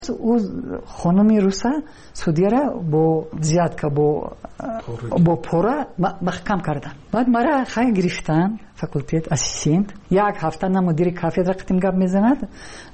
او خانمی روسا سعودیه را با زیاد که با پورا محکم کردن. بعد مرا خیلی گرفتن فاکولتت اسیستنت. یک هفته نه مدیر کافدرا قتیم گپ میزند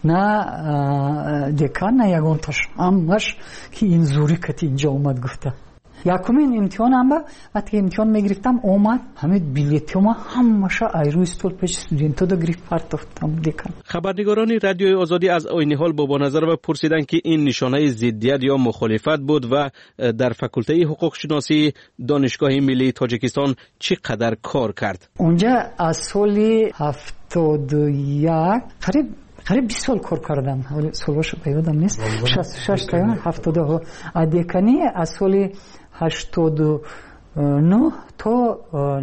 نه دکان نه یگانتاش همش که این زوری کتی اینجا اومد گفته. یکمین امتحانم با وقتی امتحان میگرفتم اومد همه بلیطم همش ایرو استول پیش استودنتا دا گرفت پرتافتم دکان. خبرنگاران رادیوی آزادی از عین حال با نظر و پرسیدن که این نشانه ضدیت یا مخالفت بود و در فاکولته حقوق شناسی دانشگاه ملی تاجیکستان چقدر کار کرد. اونجا از سال 71 قریب 20 سال کار کردم. ولی سالش یادم نیست. 66 تا 70 دکانی از سال 89 تا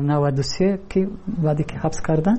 93 که بعدی که حبس کردن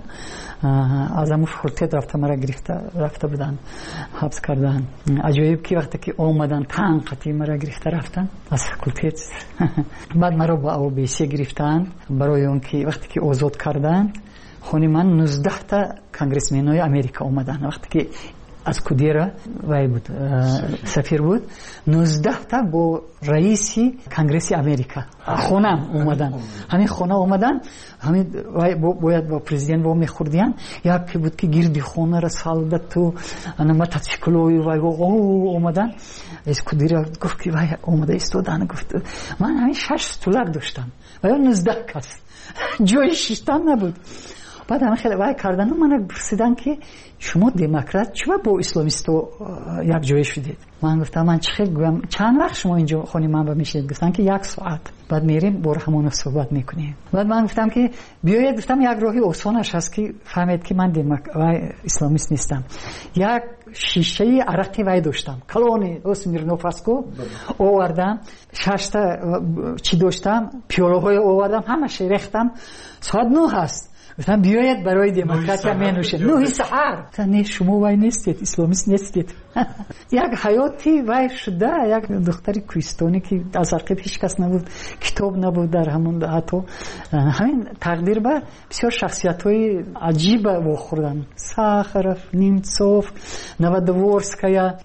از همون فاکولته رفتم مرا رفته بودن حبس کردن. عجایب که وقتی که اومدن تنقتی مرا گرفته رفتن از فاکولته. بعد مرا با OBC گرفتن برای اون که وقتی که آزاد کردن خونی من 19 تا کنگرسمنای امریکا اومدن. وقتی که از کودیرا وای بود سفیر بود 19 تا با رئیس کنگرس امریکا خونم اومدن. همین خونه اومدن همین باید با پرزیدنت با میخوردیان یکی بود که گیردی خونه را سالدت تو انا متاسکلوی وای اومدن از کودیرا گفت که وای اومده استودن گفت من همین 6 دلار داشتم و 19 کس جای شیشتم نبود. بعد همه خیلی وای کردن و من پرسیدن که شما دموکرات چرا با اسلامیستو یک جای شدید؟ من گفتم من چند وقت شما اینجا خونی من با میشید؟ گفتن که 1 ساعت. بعد میریم با همون صحبت میکنیم. بعد من گفتم که بیاید گفتم یک راهی آسانش هست که فهمید که من اسلامیست نیستم. یک شیشه عرقی وای داشتم کلونی اسمیرنوفاسکو آوردم 6 تا چی داشتم پیاله های آوردم همش ریختم ساعت 9 هست. گفتم بیاید برای دموکراسی منوشه 9 سحر. نه شما وای نیستید اسلامیست نیستید. یک حیاتی وای شده یک دختری کوهستانی که از عقب هیچ کس نبود کتاب نبود در همون حتی همین تقدیر به بسیار شخصیت‌های عجیب واخوردن. ساخرف نیمتسوف نوادورسکایا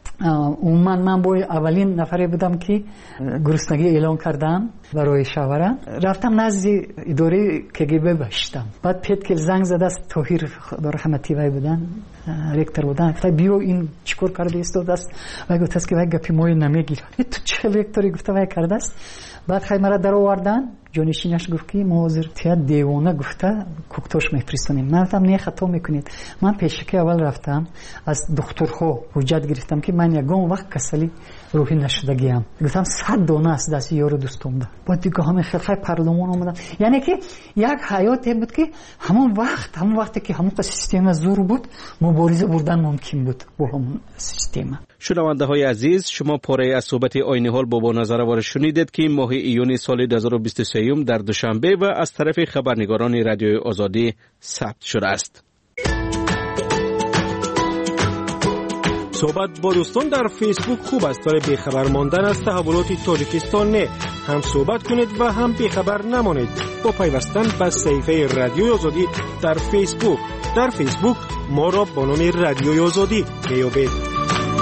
من با اولین نفری بودم که گرسنگی اعلان کردم برای شاوران. رفتم نزد اداره KGB باشتم. بعد پیت زنگ زد است طاهر خدا رحمتی وای بودن رکتر بودن. گفت بیا این چیکار کرده استاد است و گفت است که وای گپی مو نمیگیره. تو چه رکتری گفت وای کرده است. بعد خیلی مرا در آوردن جانشینش گفت که معذرت دیوانه گفته کوکتوش میفرستونیم. من گفتم نه خطا میکنید. من پیشکی اول رفتم از دکترها حجت گرفتم که من یگان وقت کسلی روحی نشدگیم. گفتم 100 دانه است دست یارو دوستم ده. بعد دیگه همه خیلی پارلمان اومدن. یعنی که یک حیاتی بود که همون وقتی که همون سیستم زور بود مبارزه بردن ممکن بود با همون سیستم. شنونده های عزیز شما پاره از صحبت عین حال با نظر شنیدید که ماه ایون سال 2023 در دوشنبه و از طرف خبرنگاران رادیوی آزادی ثبت شده است. صحبت با دوستان در فیسبوک خوب است برای بیخبر ماندن از تحولات تاجیکستان. نه هم صحبت کنید و هم بیخبر نمانید با پیوستن به صفحه رادیوی آزادی در فیسبوک ما را با نام رادیوی آزادی بیابید.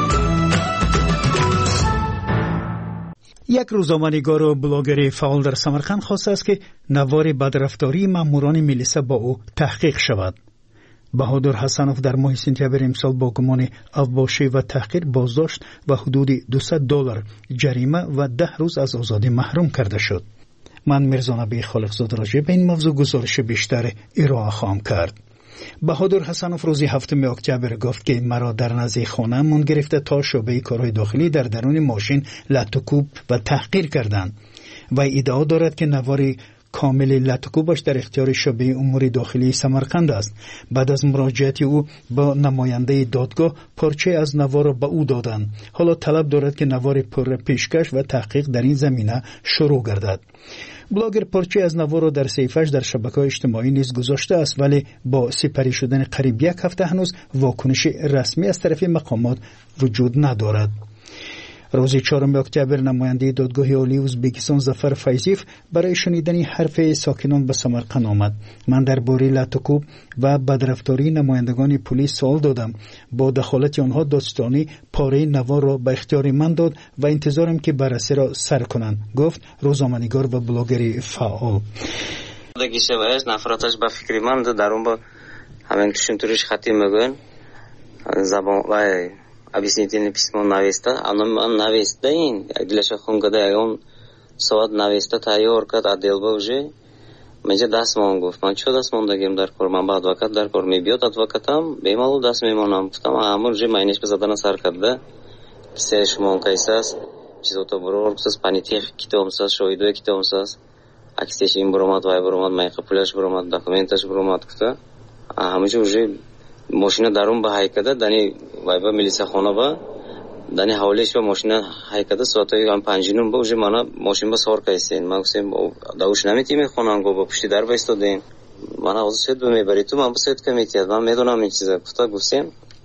یک روزنامه‌نگار و بلاگر فعال در سمرقند خواسته است که نوار بدرفتاری ماموران میلیسا با او تحقیق شود. بهادر حسنوف در ماه سپتامبر امسال با گمان اوباشی و تحقیر بازداشت و حدود $200 جریمه و 10 روز از آزادی محروم کرده شد. من میرزا نبی خالقزاده راجع به این موضوع گزارش بیشتر ارائه خواهم کرد. بهادر حسنوف روز 7 اکتبر گفت که مرا در نزد خانه من گرفته تا شعبه کارهای داخلی در درون ماشین لطوکوب و تحقیر کردند و ادعا دارد که نوار کامل لطوکوبش در اختیار شعبه امور داخلی سمرقند است. بعد از مراجعت او با نماینده دادگاه پارچه از نوار را به او دادند. حالا طلب دارد که نوار پر پیشکش و تحقیق در این زمینه شروع گردد. بلاگر پارچه از نوار را در صفحه‌اش در شبکه‌های اجتماعی نیز گذاشته است ولی با سپری شدن قریب 1 هفته هنوز واکنش رسمی از طرف مقامات وجود ندارد. روز 4 اکتبر نماینده دادگاه عالی ازبکستان ظفر فیضیف برای شنیدن حرف ساکنان به سمرقند آمد. من درباره لطکوب و بدرفتاری نمایندگان پلیس سوال دادم. با دخالت آنها دادستانی پاره نوار را به اختیار من داد و انتظارم که بررسی را سر کنند، گفت روزنامه‌نگار و بلاگر فعال. دیگه شبهش نفراتش به فکر من درون با همین کشونتوریش خطی میگن زبان و объяснительное письмо навеста, оно навеста ин, дилаша хунгада он сават навеста тайёр кард аделба уже менja дастмон гуфт. Ман чо дастмон дагем дар кор, ман ба адвокат дар кор мебиёд, адвокатам бемалол даст мемонам. Гуфтам амур уже майнеш безадана сар карда кисе шумон кайсас чизото бурор кусас панитех китомсас шоидо китомсас аксеш ин буромад вай буромад майқа пуляш буромад документаш буромад гуфта ҳамаҷо уже ماشینا درون به حیکده دانی وایبا میلیسا خونه با دانی حوالش با ماشینا حیکده ساعتای هم 5 با اوج مانا ماشین با سوار کایسین ما گفتم داوش نمیتیم خونان گو با پشت در وایستادیم مانا از سید به میبری تو من سید کمیتیاد من میدونم این چیزا گفتا گفتم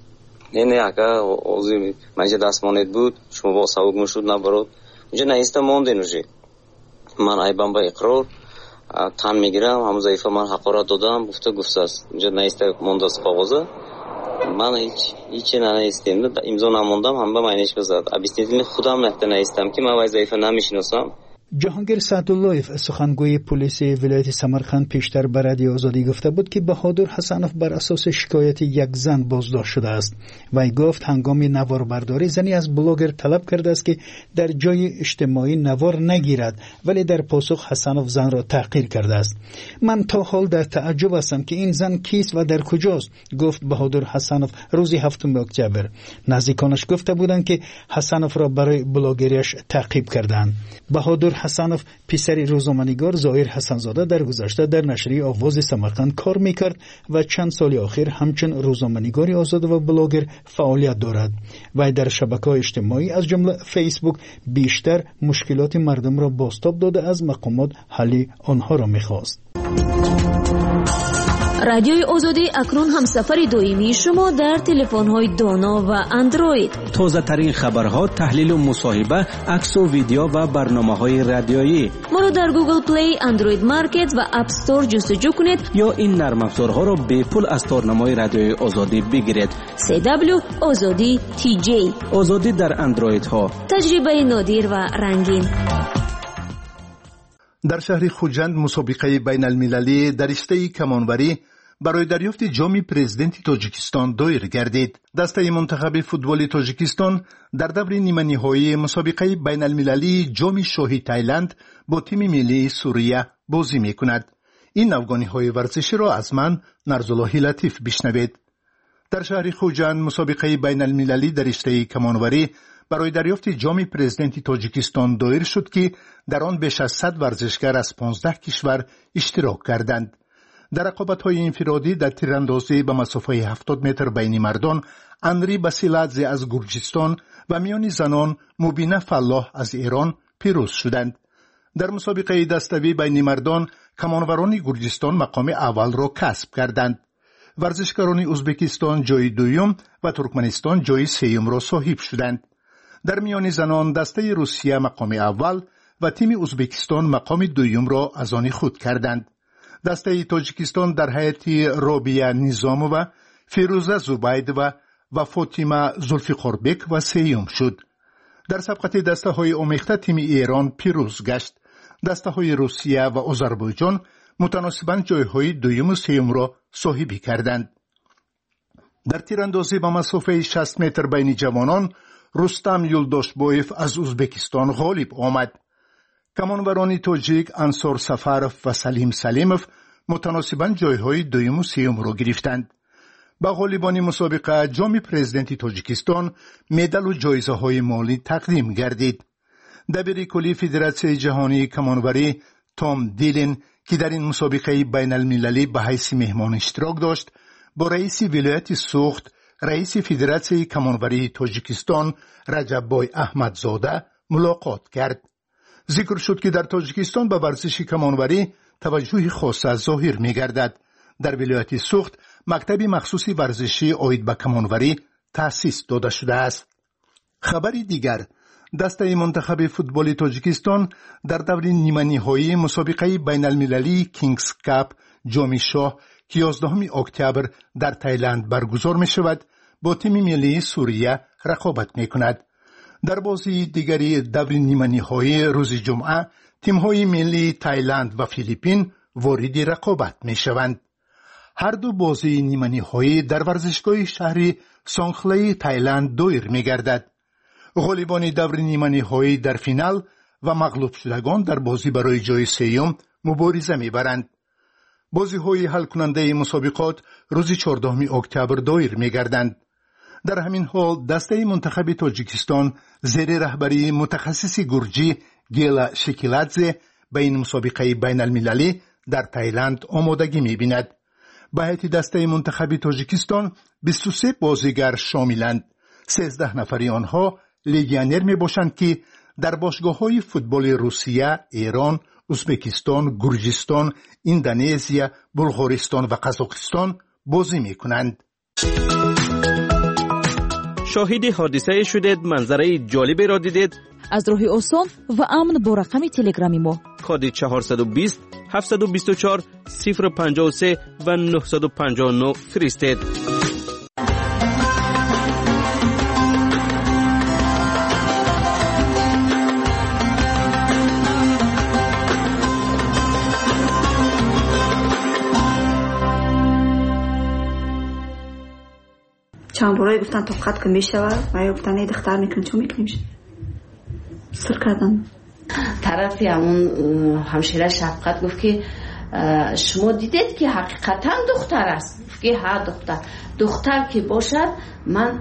نه اگه اوزی منجه دستمانت بود شما با سوق مشود نبرد اونجا نیست موندین اوجی من ایبان با اقرار تام میگیرم هم ضعیفه من حقارت دادم گفته است اینجا نیسته مونداست کاغذه من هیچ نیستم امضا نموندم هم به معنیش بزد объяснительный خودم نیستم که من ضعیفه نمیشناسم. جهانگیر سعداللهیف سخنگوی پلیس ولایت سمرقند پیشتر به رادیو آزادی گفته بود که بهادر حسنوف بر اساس شکایت یک زن بازداشت شده است. وی گفت هنگام نوار برداری زنی از بلاگر طلب کرده است که در جای اجتماعی نوار نگیرد، ولی در پاسخ حسنوف زن را تحقیر کرده است. من تا حال در تعجب هستم که این زن کیست و در کجاست، گفت بهادر حسنوف روز 7 اکتبر. نزدیکانش گفته بودند که حسنوف را برای بلاگریش تعقیب کردند. بهادر حسنوف پسر روزنامه‌نگار ظاهر حسنزاده در گذشته در نشریه آواز سمرقند کار میکرد و چند سال اخیر همچون روزنامه‌نگار آزاد و بلاگر فعالیت دارد. و در شبکه‌های اجتماعی از جمله فیسبوک بیشتر مشکلات مردم را بازتاب داده از مقامات حل آنها را میخواست. رادیوی آزادی اکنون هم سفر دائمی شما در تلفن‌های دانا و اندروید. تازه ترین خبرها، تحلیل و مصاحبه، عکس و ویدیو و برنامه‌های رادیویی. ما را در گوگل پلی، اندروید مارکت و اپ استور جستجو کنید یا این نرم افزارها را به پول از تارنمای رادیوی آزادی بگیرید. CW آزادی TJ. آزادی در اندروید ها. تجربه نادر و رنگین. در شهر خوجند مسابقه بین المللی در رشته کمانوری برای دریافت جام پرزیدنت تاجیکستان دایر گردید. دسته منتخب فوتبال تاجیکستان در دور نیمه نهایی مسابقه بین المللی جام شاهی تایلند با تیم ملی سوریه بازی می کند. این افغانی ورزشی را از من نرزالله لطیف بشنوید. در شهر خوجند مسابقه بین المللی در رشته کمانوری برای دریافت جام پرزیدنت تاجیکستان دایر شد که در آن بیش از 100 ورزشکار از 15 کشور اشتراک کردند. در رقابت‌های انفرادی در تیراندازی به مسافه 70 متر بین مردان انری باسیلادزه از گرجستان و میان زنان مبینه فلاح از ایران پیروز شدند. در مسابقه دسته‌ای بین مردان کمانوران گرجستان مقام اول را کسب کردند. ورزشکاران ازبکستان جای دوم و ترکمنستان جای سوم را صاحب شدند. در میان زنان دسته روسیه مقام اول و تیم ازبکستان مقام دوم را از آن خود کردند. دسته تاجیکستان در حیات رابیه نظامووا، فیروزه زوبایدووا و فاطمه زلفیقاربک و سوم شد. در سبقت دسته های آمیخته تیم ایران پیروز گشت. دسته های روسیه و آذربایجان متناسباً جایهای دوم و سوم را صاحبی کردند. در تیراندازی به مسافه 60 متر بین جوانان رستم یولداشبویف از ازبکستان غالب آمد. کمانوران تاجیک انصار سفرف و سلیم سلیموف متناسباً جایهای دوم و سوم را گرفتند. به غالبان مسابقه جام پرزیدنت تاجیکستان مدال و جایزه های مالی تقدیم گردید. دبیر کلی فدراسیون جهانی کمانوری توم دیلین که در این مسابقه بین المللی به حیث مهمان اشتراک داشت، با رئیس ولایت سوخت، رئیس فدراسیون کمانوری تاجیکستان رجب‌بای احمدزاده ملاقات کرد. ذکر شد که در تاجیکستان به ورزش کمانوری توجه خاص ظاهر می‌گردد. در ولایت سوخت مکتب مخصوص ورزشی عاید به کمانوری تأسیس داده شده است. خبری دیگر، دسته منتخب فوتبال تاجیکستان در دور نیمه نهایی مسابقه بین المللی کینگز کاپ جام شاه که 11 اکتبر در تایلند برگزار می شود با تیم ملی سوریه رقابت می کند. در بازی دیگری دور نیمه نهایی روز جمعه تیم‌های ملی تایلند و فیلیپین وارد رقابت می شوند. هر دو بازی نیمه نهایی در ورزشگاه شهر سونخلای تایلند دایر می گردد. غالبان دور نیمه نهایی در فینال و مغلوب شدگان در بازی برای جای سوم مبارزه می برند. بازی های حل کننده مسابقات روز 14 اکتبر دایر می گردند. در همین حال دسته منتخب تاجیکستان زیر رهبری متخصص گرجی گیلا شکیلادزه به این مسابقه بین المللی در تایلند آمادگی می بیند. به هیئت دسته منتخب تاجیکستان 23 بازیگر شاملند. 13 نفری آنها لیگیونر می باشند که در باشگاه‌های فوتبال روسیه، ایران، ازبکستان، گرجستان، اندونزیا، بلغارستان و قزاقستان بازی می کنند. شاهد حادثه شدید، منظره جالبی را دیدید؟ از راه آسان و امن با رقم تلگرامی ما کد 420 724 053 و 959 فرستید. چند بارایی گفتن طاقت که میشود و یا گفتن ای دختر میکنیم چون میکنیم سر کردن. طرفی همون همشیره شفقت گفت که شما دیدید که حقیقتا دختر است؟ گفت که ها دختر که باشد من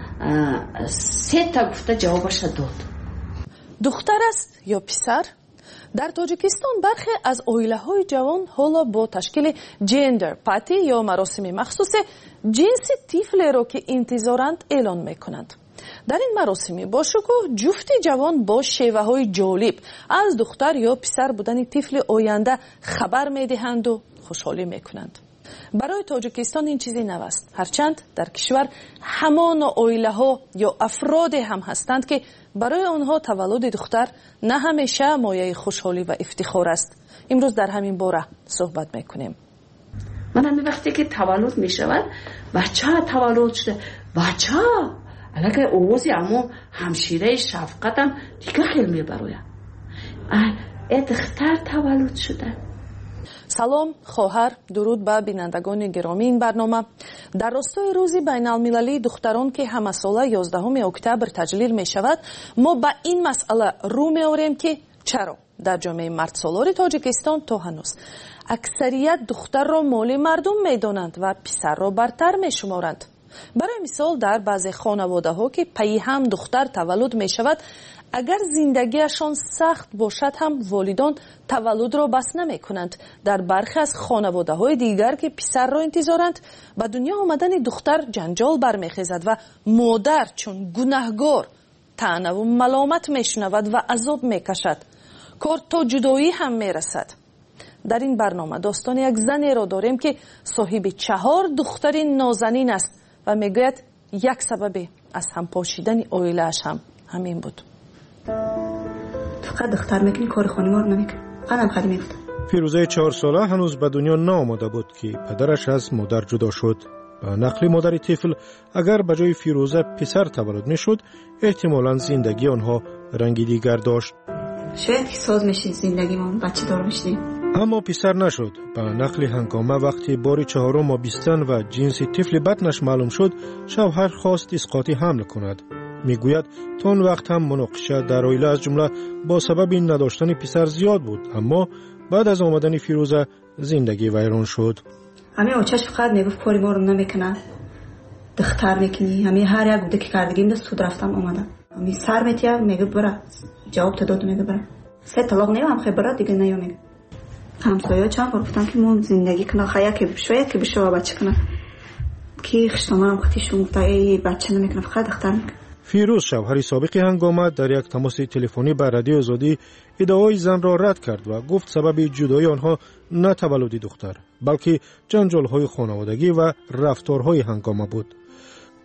3 تا گفته جوابش داد. دختر است یا پسر؟ در تاجیکستان برخی از عائله‌های جوان حالا با تشکیل جندر پاتی یا مراسم مخصوص جنس طفل را که انتظارند اعلان میکنند. در این مراسم با شکوه جفت جوان با شیوه‌های جالب از دختر یا پسر بودن طفل آینده خبر میدهند و خوشحالی میکنند. برای تاجیکستان این چیزی نو است، هرچند در کشور همان عائله‌ها یا افراد هم هستند که برای آنها تولد دختر نه همیشه مایه خوشحالی و افتخار است. امروز در همین باره صحبت میکنیم. من همین وقتی که تولد میشود بچه تولد شده، بچه علاقه اوزی اما همشیره شفقتم دیگه خیلی میبرویم ای دختر تولد شده. سلام خواهر، درود به بینندگان گرامی این برنامه. در راستای روز بین المللی دختران که همه ساله 11 اکتبر تجلیل می شود، ما به این مسئله رو می آوریم که چرا در جامعه مرد سالار تاجیکستان تا هنوز اکثریت دختر را مال مردم می دانند و پسر را برتر می شمارند. برای مثال در بعضی خانواده ها که پی هم دختر تولد می شود، اگر زندگیشان سخت باشد هم والدان تولد را بس نمی کنند. در برخی از خانواده های دیگر که پسر را انتظارند، به دنیا آمدن دختر جنجال برمیخیزد و مادر چون گناهگار طعنه و ملامت میشنود و عذاب میکشد. کار تا جدایی هم میرسد. در این برنامه داستان یک زنی را داریم که صاحب 4 دختر نازنین است و میگوید یک سبب از هم پاشیدن عائله‌اش هم همین بود. فقط دختر میکنی، کار خانه ما رو نمیکنی. قدم خالی میفته. فیروزه 4 ساله هنوز به دنیا نآمده بود که پدرش از مادر جدا شد. به نقل مادر طفل اگر به جای فیروزه پسر تولد میشد، احتمالاً زندگی آنها رنگی دیگر داشت. شاید که ساز میشید زندگی ما بچه دار میشدیم. اما پسر نشد. به نقل هنگامه وقتی بار 4 بیستن و جنس طفل بطنش معلوم شد، شوهر خواست اسقاط حمل کند. میگوید تا اون وقت هم مناقشه در عائله از جمله با سبب این نداشتن پسر زیاد بود، اما بعد از آمدن فیروزه زندگی ویران شد. همه آچش فقط میگفت کاری ما رو نمیکنه، دختر میکنی. همه هر یک بوده که کردگیم دست سود رفتم آمدن. همه سر میتیم میگه برا جواب تداد میگه برا 3 طلاق نیام خیلی برا دیگه نیام میگه. همسایه چند بار گفتم که ما زندگی کنه خیلی که شاید که بشه بچه کنه که خشتمانم خطیشون گفته ای بچه نمیکنه فقط دختر میکنه. فیروز شوهر سابق هنگامه در یک تماس تلفنی با رادیو آزادی ادعای زن را رد کرد و گفت سبب جدایی آنها نه تولد دختر بلکه جنجال‌های خانوادگی و رفتارهای هنگامه بود.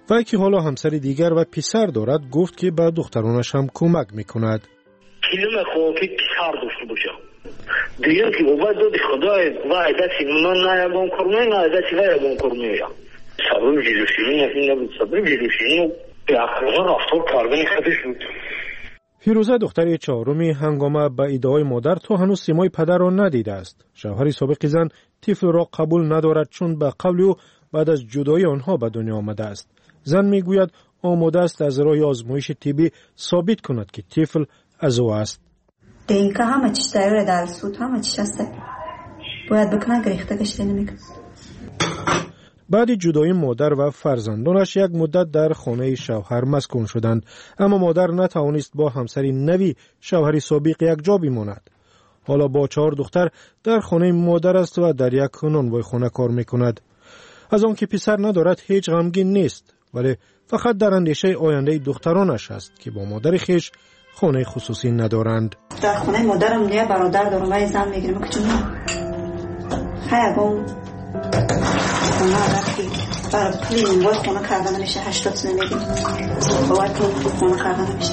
و که حالا همسر دیگر و پسر دارد گفت که به دخترانش هم کمک میکند. کلمه خوکی پسر داشته باشه. دیگه که اوبا دادی خدای وای دستی من نایبون کرمه نه دستی وایبون کرمه یا. صبر جلوشینی نبود صبر جلوشینی به آخرها رفتار کاربن خودش بود. فیروزه دختر چهارمی هنگام به ادعای مادر تا هنوز سیمای پدر را ندیده است. شوهر سابق زن طفل را قبول ندارد چون به قول او بعد از جدایی آنها به دنیا آمده است. زن میگوید آماده است از راه آزمایش طبی ثابت کند که طفل از او است. دیگه همه چیز تایید در سود همه چیز است. باید بکنه گریخته کشته نمیکنه. بعد جدایی مادر و فرزندانش یک مدت در خانه شوهر مسکون شدند، اما مادر نتوانست با همسری نوی شوهر سابق یک جا بماند. حالا با 4 دختر در خانه مادر است و در یک نانوای خانه کار میکند. از آن که پسر ندارد هیچ غمگین نیست، ولی فقط در اندیشه آینده دخترانش است که با مادر خیش خانه خصوصی ندارند. در خانه مادرم یه برادر دارم و زن میگیرم که چون خیابون خونه وقتی برای پول وای خونه کردن میشه 80 سنه میگیم باید پول خونه کردن میشه.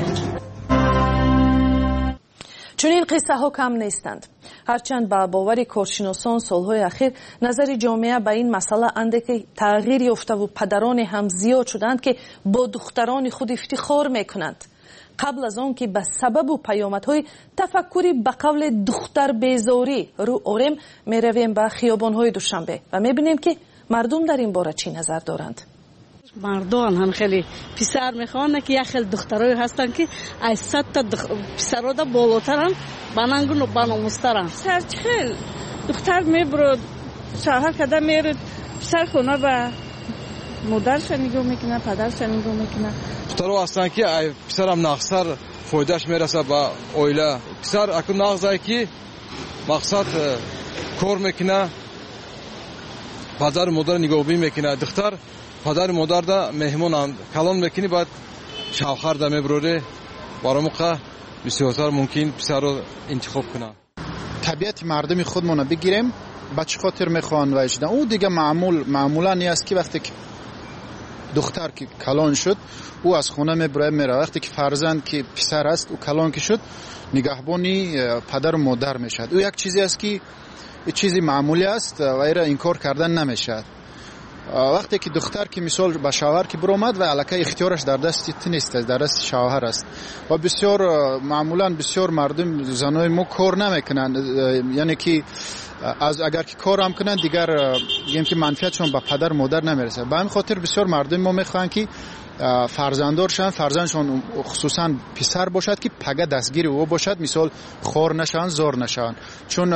چون این قصه ها کم نیستند. هرچند با باور کارشناسان سالهای اخیر نظر جامعه به این مسئله اندکی تغییر یافته و پدران هم زیاد شدند که با دختران خود افتخار میکنند. قبل از آن که به سبب و پیامدهای تفکری به قول دختر بیزاری رو آریم میرویم به خیابانهای دوشنبه و میبینیم که مردم در این باره چی نظر دارند. مردان هم خیلی پسر میخوان که یک خیلی دخترای هستن که از 100 تا پسرها دا بالاترن باننگون و باناموسترن. پسر خیلی دختر میبرد شوهر کده میرد پسر خونه به مادرش نگاه میکنه پدرش نگاه میکنه. دخترها هستن که پسر هم نقصر فایدهش میرسه به اویله. پسر اکنون نقصه که مقصد کار میکنه پدر مادر نگاهبین میکنه. دختر پدر مادر دا مهمون کلان میکنی باید شوهر دا میبروره برای موقع بسیار ممکن پسر رو انتخاب کنه. طبیعت مردم خودمون بگیریم بچه خاطر میخوان و اجدا او دیگه معمولا نیست که وقتی که دختر که کلان شد او از خونه میبره میره. وقتی که فرزند که پسر است او کلان که شد نگهبانی پدر و مادر میشد. او یک چیزی است که چیزی معمولی است و ایره انکار کردن نمیشد. وقتی که دختر که مثال به شوهر که برآمد و الکی اختیارش در دست نیست در دست شوهر است و بسیار معمولا بسیار مردم زنای ما کار نمیکنند، یعنی که از اگر که کار هم کنند دیگر یعنی که منفعتشون به پدر مادر نمیرسه. به همین خاطر بسیار مردم ما میخوان که فرزندشون خصوصا پسر باشد که پگه دستگیر او باشد، مثال خور نشن زار نشن، چون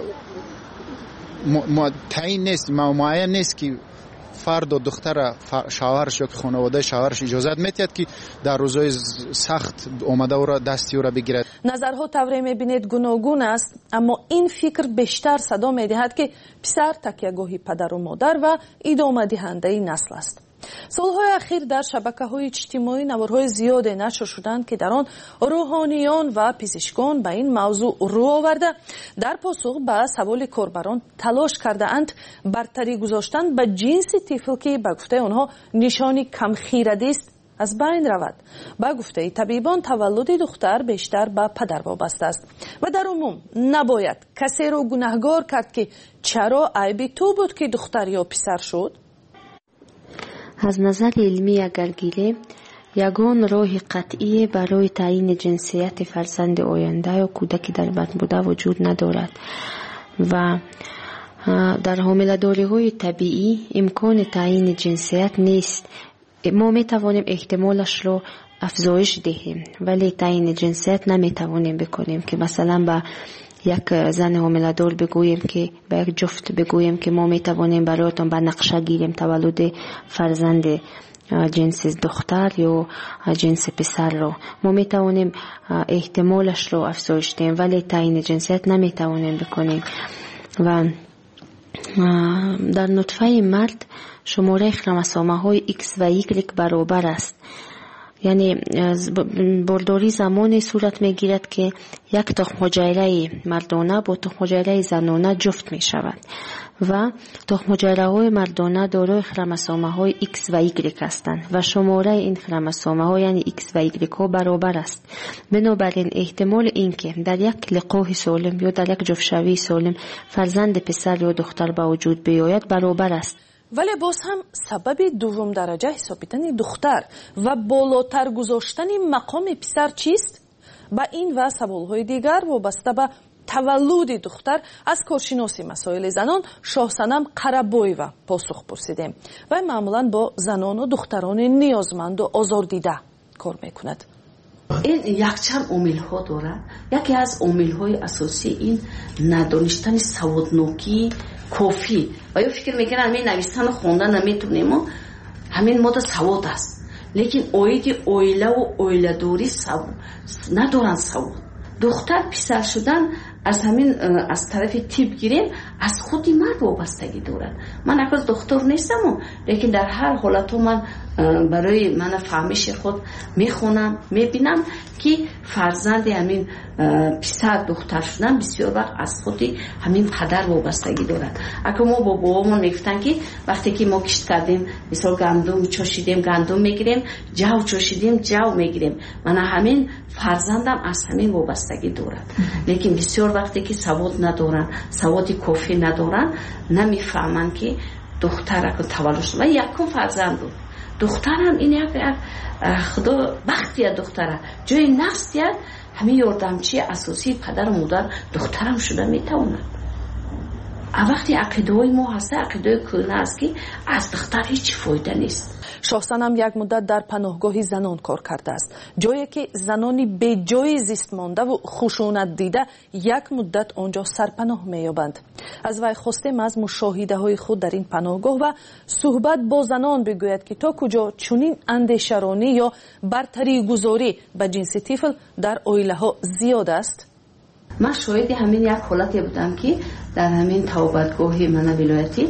تعیین نیست معین نیست که فرد و دختر شوهرش یا خانواده شوهرش اجازت میتید که در روزهای سخت اومده او را دستی او را بگیرد. نظرها طوری میبینید گوناگون است، اما این فکر بیشتر صدا میدهد که پسر تکیهگاهی پدر و مادر و ادامه دهنده نسل است. سالهای اخیر در شبکه‌های اجتماعی نوارهای زیاد نشر شدند که در آن روحانیان و پزشکان به این موضوع رو آورده در پاسخ به سوال کاربران تلاش کرده اند برتری گذاشتن به جنس طفل که به گفته آنها نشانی کم خیرگی است از بین رود. به گفته طبیبان تولد دختر بیشتر به پدر وابسته است و در عموم نباید کسی را گناهکار کرد که چرا عیب تو بود که دختر یا پسر شد. از نظر علمی اگر گیریم یگان راه قطعی برای تعیین جنسیت فرزند آینده یا کودکی در بطن بوده وجود ندارد و در حامله‌داری‌های طبیعی امکان تعیین جنسیت نیست. ما می توانیم احتمالش رو افزایش دهیم ولی تعیین جنسیت نمی توانیم بکنیم که مثلا با یک زن حامله‌دار بگوییم که با یک جفت بگوییم که ما می توانیم برایتان به نقشه گیریم تولد فرزند جنس دختر یا جنس پسر رو. ما می توانیم احتمالش رو افزایش دهیم ولی تعیین جنسیت نمی توانیم بکنیم. و در نطفه مرد شماره خروموسوم‌های X و Y برابر است، یعنی بارداری زمانی صورت میگیرد که یک تخم حجره مردانه با تخم حجره زنانه جفت می شود و تخم حجره های مردانه دارای خروموسوم های X و Y هستند و شماره این خروموسوم ها یعنی X و Y ها برابر است. بنابراین احتمال اینکه در یک لقاح سالم یا در یک جفت‌شوی سالم فرزند پسر یا دختر به وجود بیاید برابر است. ولی باز هم سبب دوم درجه حسابیدن دختر و بالاتر گذاشتن مقام پسر چیست؟ با این و سوالهای دیگر وابسته به تولد دختر از کارشناس مسائل زنان شاهصنم قره‌بویوا پاسخ پرسیدیم و معمولا با زنان و دختران نیازمند و آزاردیده کار میکند. این یکچند عامل ها دارد. یکی از عامل های اساسی این ندانستن سوادناکی کافی و یا فکر میکنن همین نویسن و خوندن نمیتونیم و همین ماده سواد است، لیکن اوید اویله و اویله دوری ندارن سواد. دختر پسر شدن از همین از طرف تیپ گیریم از خودی مرد وابستگی دارد. من اکاز دکتر نیستم لیکن در هر حالت من برای من فهمش خود میخونم میبینم که فرزند همین پسر دختر شدن بسیار وقت از خودی همین قدر وابستگی دارد. اگه ما با بابامون میگفتن که وقتی که ما کشت کردیم مثلا گندم چاشیدیم گندم میگیریم، جو چاشیدیم جو میگیریم، من همین فرزندم از همین وابستگی دارد. لیکن بسیار وقتی که سواد ندارن، سوادی کافی ندارن، نمیفهمن که دختر اگه تولد شد و یکم فرزند بود. دختر هم این یک خدا بختیه دختره جای نفسیه همین یاردمچی اساسی پدر و مادر دخترم شده میتونه. وقتی عقیده های ما هست عقیده کلنه است که از دختر هیچ فایده نیست. شاهصنم یک مدت در پناهگاه زنان کار کرده است، جایی که زنانی به جای زیست مانده و خشونت دیده یک مدت آنجا سرپناه می‌یابند. از وی خواستیم از مشاهده های خود در این پناهگاه و صحبت با زنان بگوید که تا کجا چنین اندیشرانی یا برتری گذاری به جنس طفل در عائله ها زیاد است. من شاهد همین یک حالتی بودم که در همین توبتگاه من ولایتی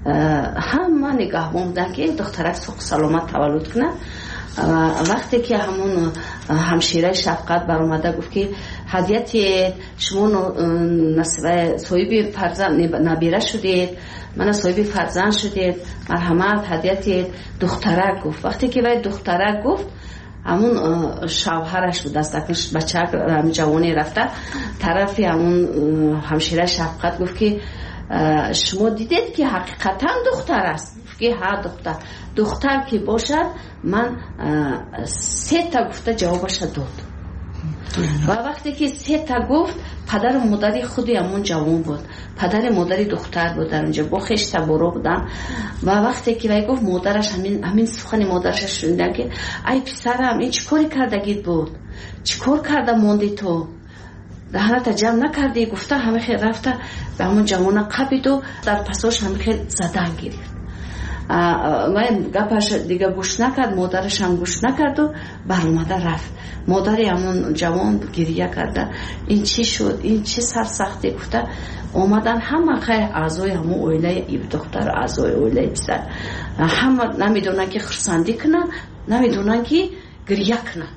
همه نگهبان بودن که دخترک سوق سلامت تولد کنه. وقتی که همون همشیره شفقت برآمده گفت که هدیت شما صاحب فرزند نبیره شدید، من صاحب فرزند شدید، مرحمت هدیت دخترک گفت. وقتی که باید دخترک گفت همون شوهرش بود دستکش بچه همین جوانی رفته طرف همون همشیره شفقت گفت که شما دیدید که حقیقتا دختر است؟ که ها دختر که باشد من 3 تا گفته جوابش داد و وقتی که 3 تا گفت پدر و مادر خودی همون جوان بود، پدر مادر دختر بود در اونجا با خشت برو بودن و وقتی که وای گفت مادرش همین سخن مادرش شنیدن که ای پسرم این چی کاری کردگید بود، چی کار کرده موندی تو دهنت جمع نکردی؟ گفته همه خیلی رفته به همون جوانه قبید و در پساش همه خیلی زدن گرفت. من گپش دیگه گوش نکرد، مادرش هم گوش نکرد و بر اومده رفت. مادر همون جوان گریه کرده این چی شد، این چه سرسختی. گفته اومدن همه خیلی اعضای همون اویله دختر اعضای اویله پسر همه نمیدونن که خرسندی کنن، نمیدونن که گریه کنن.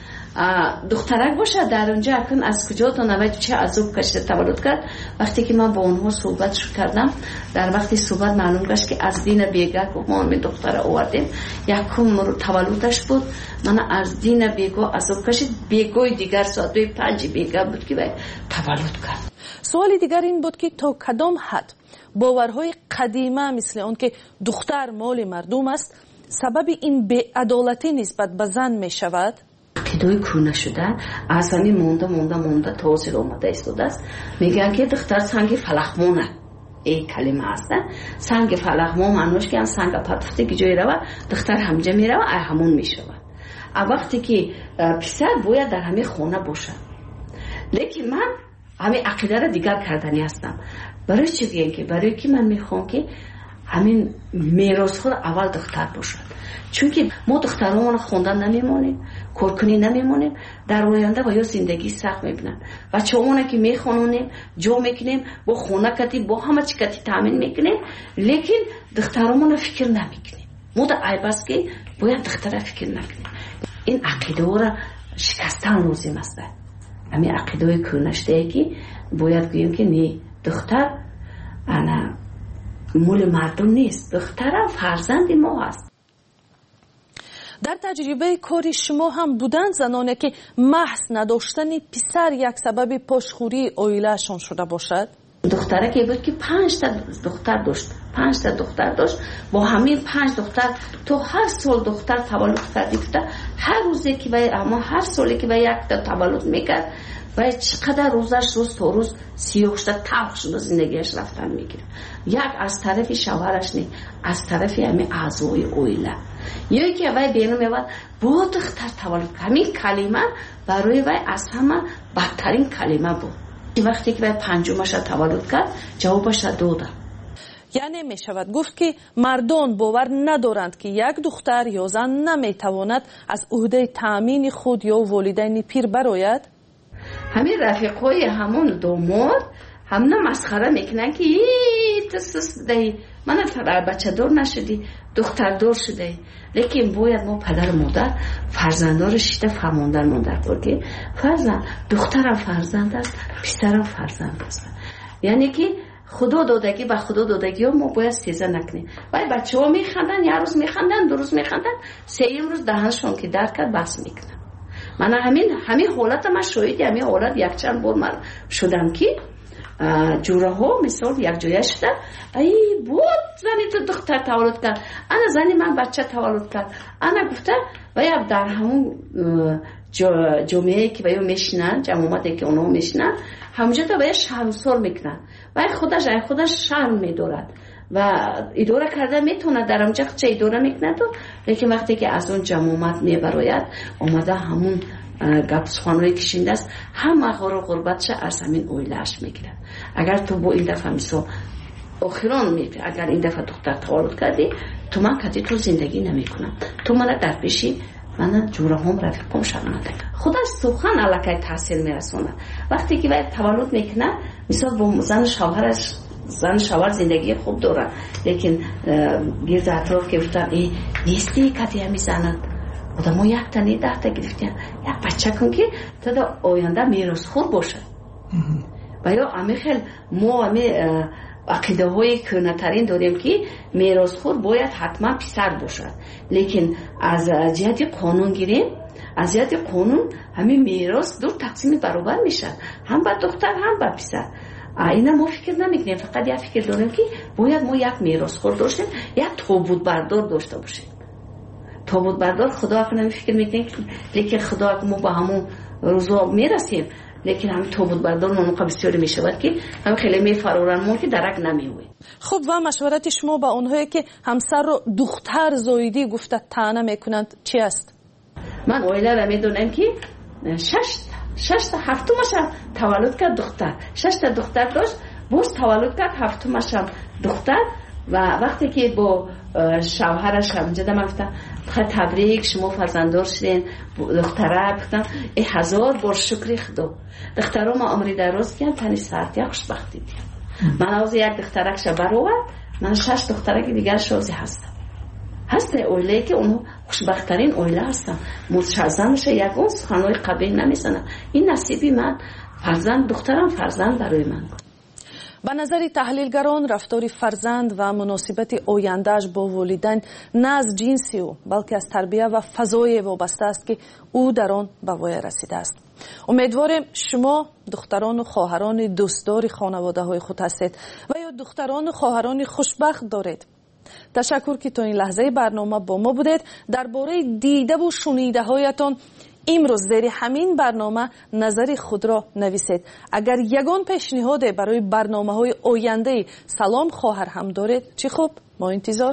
دخترک باشه در اونجا اکن از کجا تا نوید چه عذاب کشته تولد کرد. وقتی که من با اونها صحبت کردم در وقتی صحبت معلوم گشت که از دین بیگاه که ما می دختر آوردیم یکم تولدش بود، من از دین بیگاه عذاب کشید. بیگاه دیگر ساعت 5 بیگاه بود که باید تولد کرد. سوال دیگر این بود که تا کدام حد باورهای قدیمه مثل اون که دختر مال مردم است سبب این بی‌عدالتی نسبت به زن می شود؟ عقیده کونه شده از همین مونده توضیح اومده ایستاده است. میگن که دختر سنگ فلخمونه، این کلمه هست. سنگ فلخمون معنیش که سنگ پتفته که جایی روه دختر همجا میروه همون میشود. وقتی که پسر باید در همین خونه باشه. لیکن من همین عقیده را دیگر کردنی هستم. برای چی بگیم که برای که من میخوام که همین میراث خود اول دختر باشد، چون که ما دختران خوندن نمیمونیم، کارکنی نمیمونیم، در آینده با یا زندگی سخت میبینن. بچه‌مون که میخونونیم جو میکنیم با خونه کتی با همه چی کتی تامین میکنیم، لیکن دخترمون فکر نمیکنیم. ما در عیب است که باید دختر فکر نکنیم. این عقیده را شکستن لازم است. همین عقیده کنشته که باید گوییم که نه، دختر انا مول مردم نیست، دختر فرزند ما است. در تجربه کاری شما هم بودند زنانی که محض نداشتن پسر یک سبب پاشخوری عائله‌شان شده باشد؟ دختره که بود که 5 تا دختر داشت، 5 تا دختر داشت. با همین 5 دختر تو هر سال دختر تولد کرد. هر روزی که باید، اما هر سالی که باید یک تا تولد میکرد و چقدر روزش روز تا روز سیاه شده، تلخ شده، زندگیش رفتن میگیره. یک از طرف شوهرش نه، از طرف همین اعضای عائله. یکی که وای بیرون میاد با دختر تولد کرد. همین کلمه برای وای از همه بدترین کلمه بود. وقتی که وای 5مش تولد کرد جوابش دادم. یعنی می شود گفت که مردان باور ندارند که یک دختر یا زن نمیتواند از عهده تامین خود یا والدین پیر برآید. همین رفیقای همون داماد همنا مسخره میکنن که من بچه دار نشدی، دختر دار شده. لیکن باید ما پدر مادر فرزندان رو شیده فهماندن مادر که فرزند دخترم فرزند است، پسرم فرزند است. یعنی که خدا دادگی و خدا دادگی ها ما باید سیزه نکنیم. ولی بچه ها میخندن، یه روز میخندن، 2 روز میخندن، 3م روز دهنشون که در کرد بس میکنن. من همین حالت من شاید همین حالت یک چند بار من شدم که جوره ها مثال یک جایه شده ای بود زنی تو دختر تولد کرد، انا زنی من بچه تولد کرد. انا گفته و یک در همون جمعه که باید میشنن، جمعاتی که اونها میشنن همونجا تا باید شرمسار میکنن و خودش شرم میدارد و اداره کرده میتونه در اونجا چه اداره میکنه تو. لیکن وقتی که از اون جمعات میبراید اومده همون گپ سخنرانی کشنده است، همه غربتش از همین عائله‌اش میگیره. اگر تو با این دفعه مثلا آخران میگه اگر این دفعه دختر تولد کردی تو من کتی تو زندگی نمیکنم، تو من در پیشی من جوره هم رفیقم شرمنده. خودش سخن علاقه تاثیر میرسونه. وقتی که باید تولد میکنه مثلا با زن شوهر زندگی خوب داره، لیکن گرد اطراف که بودن ای نیستی کتی همی زند آدم ها 1 تا 10 تا گرفتن یک بچه کن که تا دا آینده میراث خور باشه. و یا خیلی ما عقیده های کنترین داریم که میراث خور باید حتما پسر باشد، لیکن از جهت قانون گیریم، از جهت قانون همین میراث 2 تقسیم برابر میشه، هم به دختر هم به پسر. اینا ما فکر نمیکنیم، فقط یک فکر داریم که باید ما یک میراث خور داشتیم، یک تابوت بردار داشته باشیم. تابوت بردار خدا کنه فکر میکنیم، لیکن خدا ما با همون روزا میرسیم، لیکن همین تابوت بردار منوقع بسیاری میشود که هم خیلی میفرورن ما که درک نمیوید. خب و مشورت شما با اونهایی که همسر رو دختر زاییدی گفته طعنه میکنند چی است؟ من عائله را میدونم که 6 تا 7مش تولد کرد دختر، 6 تا دختر داشت، باز تولد کرد 7مش دختر. و وقتی که با شوهرش همجده من گفتم تبریک شما فرزنددار شدین دختره، گفتم 1000 بار شکر خدا. دختره ما عمری دراز کردن، تنی ساعت یک خوشبختی دید. من از یک دخترکش برآورد، من 6 دخترک دیگر شازی هسته اوله که اونو خوشبختترین اوله هستن. متشازمش یکون سخنهای قبیل نمیزنن. این نصیبی من، فرزند دخترم فرزند برای من. به نظر تحلیلگران رفتار فرزند و مناسبت آیندهش با والدین نه از جنسی او بلکه از تربیت و فضای وابسته است که او در آن به وای رسیده است. امیدوارم شما دختران و خواهران دوستدار خانواده های خود هستید و یا دختران و خواهران خوشبخت دارید. تشکر که تا این لحظه برنامه با ما بودید. درباره دیده و شنیده هایتان امروز زیر همین برنامه نظر خود را نویسید. اگر یگان پیشنهاد برای برنامه‌های آینده سلام خواهر هم دارید چی خوب، ما انتظار.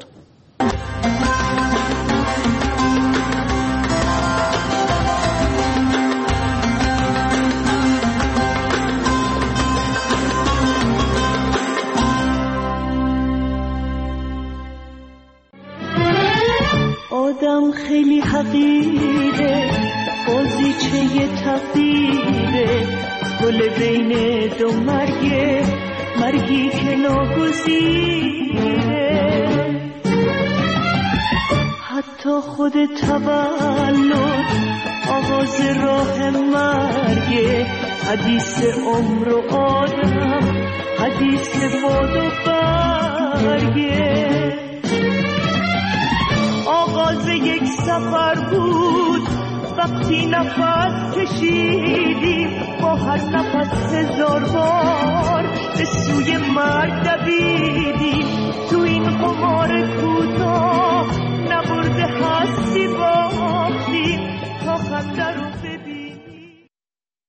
آدم خیلی حقیره، بازیچه تقدیره، گل بین دو مرگی که ناگزیره. حتی خود تولد آغاز راه مرگه، حدیث عمر و آدم، حدیث باد و برگه. آغاز یک سفر بود وقتی نفس کشیدیم، با هر نفس 1000 بار به سوی مرگ دویدیم. تو این قمار کوتاه نبرده هستی باختیم تا خنده رو